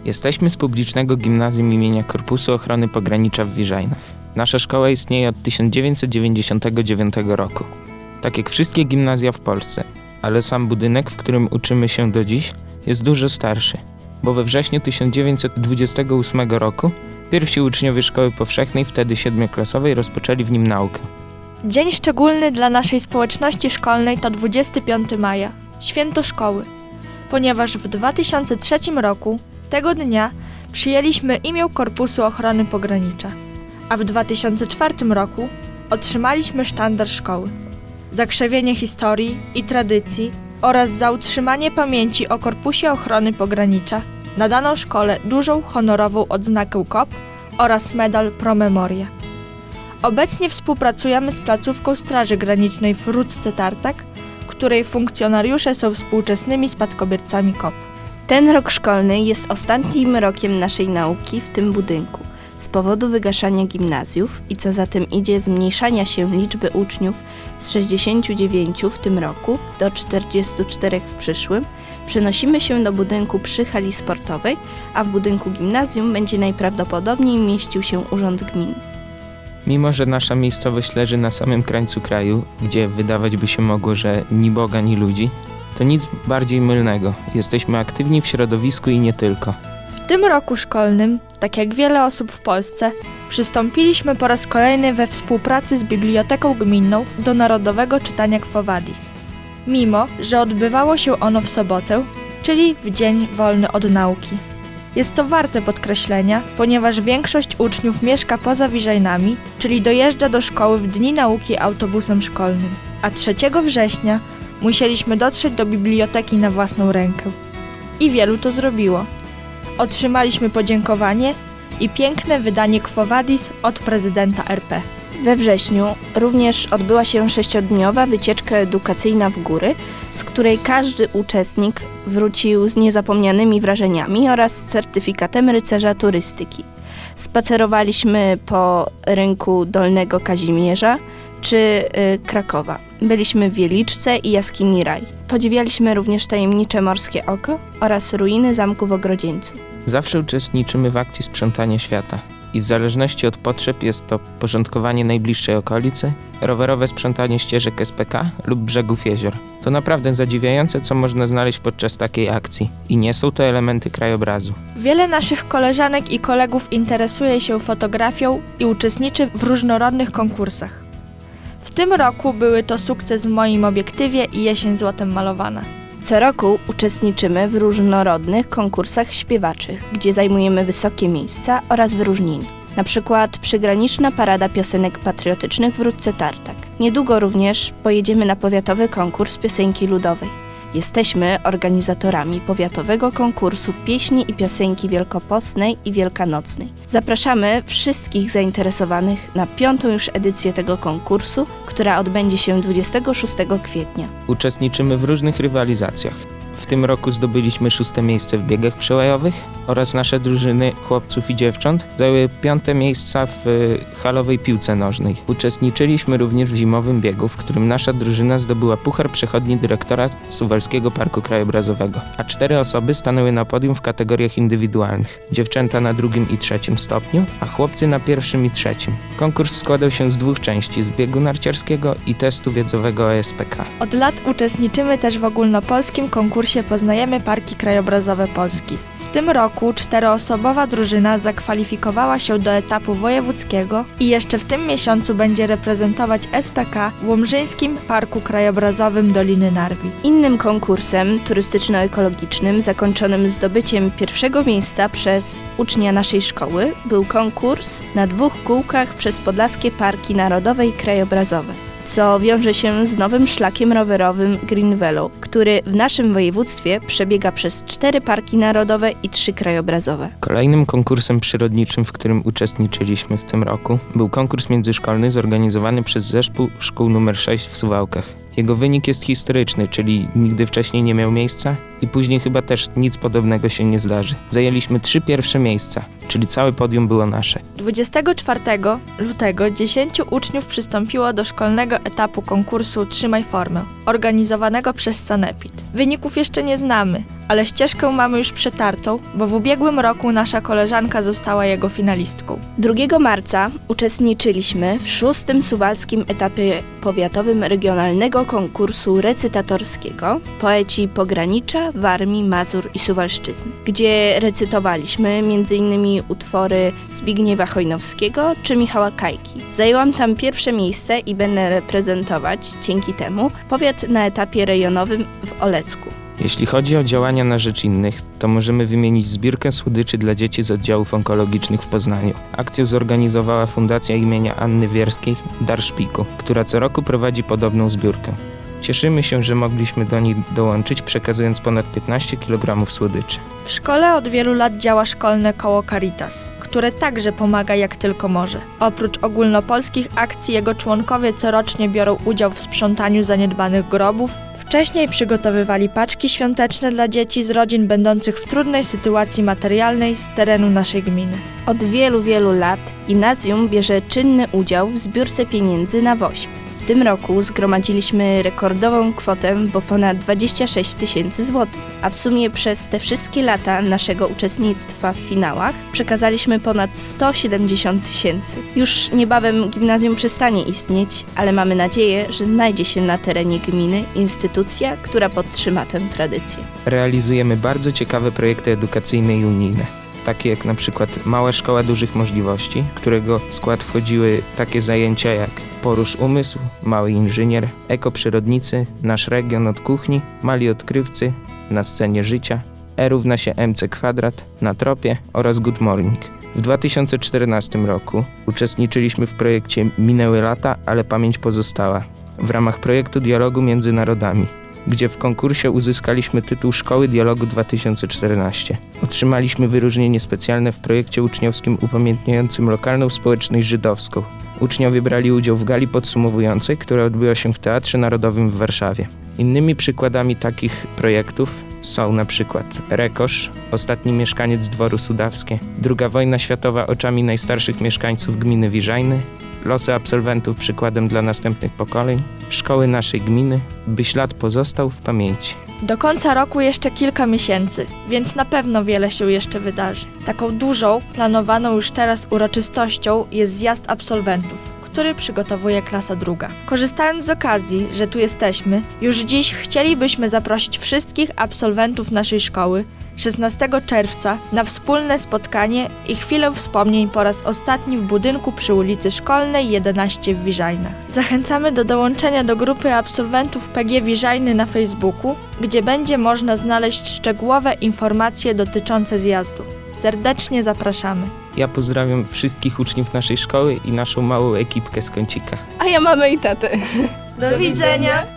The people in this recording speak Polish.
Jesteśmy z publicznego gimnazjum imienia Korpusu Ochrony Pogranicza w Wiżajnach. Nasza szkoła istnieje od 1999 roku. Tak jak wszystkie gimnazja w Polsce, ale sam budynek, w którym uczymy się do dziś, jest dużo starszy, bo we wrześniu 1928 roku pierwsi uczniowie szkoły powszechnej, wtedy 7-klasowej, rozpoczęli w nim naukę. Dzień szczególny dla naszej społeczności szkolnej to 25 maja, święto szkoły, ponieważ w 2003 roku tego dnia przyjęliśmy imię Korpusu Ochrony Pogranicza, a w 2004 roku otrzymaliśmy sztandar szkoły. Za krzewienie historii i tradycji oraz za utrzymanie pamięci o Korpusie Ochrony Pogranicza nadano szkole dużą honorową odznakę KOP oraz medal Pro Memoria. Obecnie współpracujemy z placówką Straży Granicznej w Rudce Tartak, której funkcjonariusze są współczesnymi spadkobiercami KOP. Ten rok szkolny jest ostatnim rokiem naszej nauki w tym budynku. Z powodu wygaszania gimnazjów i co za tym idzie zmniejszania się liczby uczniów z 69 w tym roku do 44 w przyszłym, przenosimy się do budynku przy hali sportowej, a w budynku gimnazjum będzie najprawdopodobniej mieścił się urząd gminy. Mimo że nasza miejscowość leży na samym krańcu kraju, gdzie wydawać by się mogło, że ni Boga, ni ludzi, to nic bardziej mylnego. Jesteśmy aktywni w środowisku i nie tylko. W tym roku szkolnym, tak jak wiele osób w Polsce, przystąpiliśmy po raz kolejny we współpracy z Biblioteką Gminną do Narodowego Czytania Quo Vadis. Mimo że odbywało się ono w sobotę, czyli w dzień wolny od nauki. Jest to warte podkreślenia, ponieważ większość uczniów mieszka poza Wiżajnami, czyli dojeżdża do szkoły w dni nauki autobusem szkolnym, a 3 września musieliśmy dotrzeć do biblioteki na własną rękę. I wielu to zrobiło. Otrzymaliśmy podziękowanie i piękne wydanie Quo Vadis od prezydenta RP. We wrześniu również odbyła się 6-dniowa wycieczka edukacyjna w góry, z której każdy uczestnik wrócił z niezapomnianymi wrażeniami oraz z certyfikatem rycerza turystyki. Spacerowaliśmy po rynku Dolnego Kazimierza czy Krakowa. Byliśmy w Wieliczce i jaskini Raj. Podziwialiśmy również tajemnicze Morskie Oko oraz ruiny zamku w Ogrodzieńcu. Zawsze uczestniczymy w akcji sprzątania świata i w zależności od potrzeb jest to porządkowanie najbliższej okolicy, rowerowe sprzątanie ścieżek SPK lub brzegów jezior. To naprawdę zadziwiające, co można znaleźć podczas takiej akcji i nie są to elementy krajobrazu. Wiele naszych koleżanek i kolegów interesuje się fotografią i uczestniczy w różnorodnych konkursach. W tym roku były to Sukces w moim obiektywie i Jesień złotem malowana. Co roku uczestniczymy w różnorodnych konkursach śpiewaczych, gdzie zajmujemy wysokie miejsca oraz wyróżnienia. Na przykład przygraniczna parada piosenek patriotycznych w Rudce Tartak. Niedługo również pojedziemy na powiatowy konkurs piosenki ludowej. Jesteśmy organizatorami powiatowego konkursu pieśni i piosenki wielkopostnej i wielkanocnej. Zapraszamy wszystkich zainteresowanych na 5. już edycję tego konkursu, która odbędzie się 26 kwietnia. Uczestniczymy w różnych rywalizacjach. W tym roku zdobyliśmy 6. miejsce w biegach przełajowych oraz nasze drużyny chłopców i dziewcząt zajęły 5. miejsca w halowej piłce nożnej. Uczestniczyliśmy również w zimowym biegu, w którym nasza drużyna zdobyła puchar przechodni dyrektora Suwalskiego Parku Krajobrazowego, a 4 osoby stanęły na podium w kategoriach indywidualnych. Dziewczęta na 2. i 3. stopniu, a chłopcy na 1. i 3. Konkurs składał się z 2 części, z biegu narciarskiego i testu wiedzowego o SPK. Od lat uczestniczymy też w ogólnopolskim konkursie Poznajemy Parki Krajobrazowe Polski. W tym roku 4-osobowa drużyna zakwalifikowała się do etapu wojewódzkiego i jeszcze w tym miesiącu będzie reprezentować SPK w Łomżyńskim Parku Krajobrazowym Doliny Narwi. Innym konkursem turystyczno-ekologicznym zakończonym zdobyciem 1. miejsca przez ucznia naszej szkoły był konkurs na 2 kółkach przez Podlaskie Parki Narodowe i Krajobrazowe, co wiąże się z nowym szlakiem rowerowym Green Velo, który w naszym województwie przebiega przez 4 parki narodowe i 3 krajobrazowe. Kolejnym konkursem przyrodniczym, w którym uczestniczyliśmy w tym roku, był konkurs międzyszkolny zorganizowany przez Zespół Szkół nr 6 w Suwałkach. Jego wynik jest historyczny, czyli nigdy wcześniej nie miał miejsca i później chyba też nic podobnego się nie zdarzy. Zajęliśmy 3 pierwsze miejsca, czyli całe podium było nasze. 24 lutego 10 uczniów przystąpiło do szkolnego etapu konkursu Trzymaj Formę, organizowanego przez Sanepid. Wyników jeszcze nie znamy, ale ścieżkę mamy już przetartą, bo w ubiegłym roku nasza koleżanka została jego finalistką. 2 marca uczestniczyliśmy w 6. suwalskim etapie powiatowym regionalnego konkursu recytatorskiego Poeci Pogranicza, Warmii, Mazur i Suwalszczyzny, gdzie recytowaliśmy m.in. utwory Zbigniewa Chojnowskiego czy Michała Kajki. Zajęłam tam pierwsze miejsce i będę reprezentować dzięki temu powiat na etapie rejonowym w Olecku. Jeśli chodzi o działania na rzecz innych, to możemy wymienić zbiórkę słodyczy dla dzieci z oddziałów onkologicznych w Poznaniu. Akcję zorganizowała Fundacja imienia Anny Wierskiej Dar Szpiku, która co roku prowadzi podobną zbiórkę. Cieszymy się, że mogliśmy do niej dołączyć, przekazując ponad 15 kg słodyczy. W szkole od wielu lat działa szkolne koło Caritas, które także pomaga jak tylko może. Oprócz ogólnopolskich akcji jego członkowie corocznie biorą udział w sprzątaniu zaniedbanych grobów. Wcześniej przygotowywali paczki świąteczne dla dzieci z rodzin będących w trudnej sytuacji materialnej z terenu naszej gminy. Od wielu lat gimnazjum bierze czynny udział w zbiórce pieniędzy na WOŚP. W tym roku zgromadziliśmy rekordową kwotę, bo ponad 26 000 złotych, a w sumie przez te wszystkie lata naszego uczestnictwa w finałach przekazaliśmy ponad 170 000. Już niebawem gimnazjum przestanie istnieć, ale mamy nadzieję, że znajdzie się na terenie gminy instytucja, która podtrzyma tę tradycję. Realizujemy bardzo ciekawe projekty edukacyjne i unijne, takie jak na przykład Mała Szkoła Dużych Możliwości, którego w skład wchodziły takie zajęcia jak Porusz Umysł, Mały Inżynier, Ekoprzyrodnicy, Nasz Region od Kuchni, Mali Odkrywcy, Na Scenie Życia, E=MC², Na Tropie oraz Good Morning. W 2014 roku uczestniczyliśmy w projekcie Minęły lata, ale pamięć pozostała, w ramach projektu Dialogu między Narodami, gdzie w konkursie uzyskaliśmy tytuł Szkoły Dialogu 2014. Otrzymaliśmy wyróżnienie specjalne w projekcie uczniowskim upamiętniającym lokalną społeczność żydowską. Uczniowie brali udział w gali podsumowującej, która odbyła się w Teatrze Narodowym w Warszawie. Innymi przykładami takich projektów są na przykład Rekosz, Ostatni mieszkaniec Dworu Sudawskie, II wojna światowa oczami najstarszych mieszkańców gminy Wiżajny, Losy absolwentów przykładem dla następnych pokoleń, Szkoły naszej gminy, by ślad pozostał w pamięci. Do końca roku jeszcze kilka miesięcy, więc na pewno wiele się jeszcze wydarzy. Taką dużą, planowaną już teraz uroczystością jest zjazd absolwentów, który przygotowuje klasa 2. Korzystając z okazji, że tu jesteśmy, już dziś chcielibyśmy zaprosić wszystkich absolwentów naszej szkoły 16 czerwca na wspólne spotkanie i chwilę wspomnień po raz ostatni w budynku przy ulicy Szkolnej 11 w Wiżajnach. Zachęcamy do dołączenia do grupy absolwentów PG Wiżajny na Facebooku, gdzie będzie można znaleźć szczegółowe informacje dotyczące zjazdu. Serdecznie zapraszamy. Ja pozdrawiam wszystkich uczniów naszej szkoły i naszą małą ekipkę z Kącika. A ja mamę i tatę. Do widzenia!